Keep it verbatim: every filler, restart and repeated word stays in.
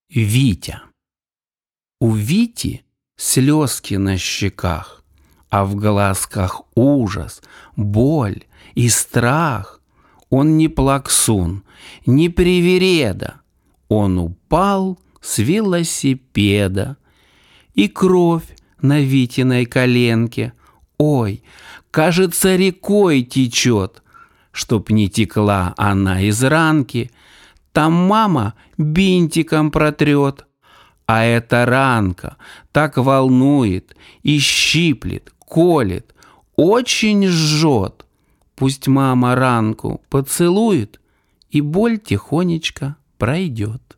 Витя. У Вити слезки на щеках, а в глазках ужас, боль и страх. Он не плаксун, не привереда, он упал с велосипеда. И кровь на Витиной коленке, ой, кажется, рекой течет. Чтоб не текла она из ранки, там мама бинтиком протрет. А эта ранка так волнует и щиплет, колет, очень жжет. Пусть мама ранку поцелует, и боль тихонечко пройдет.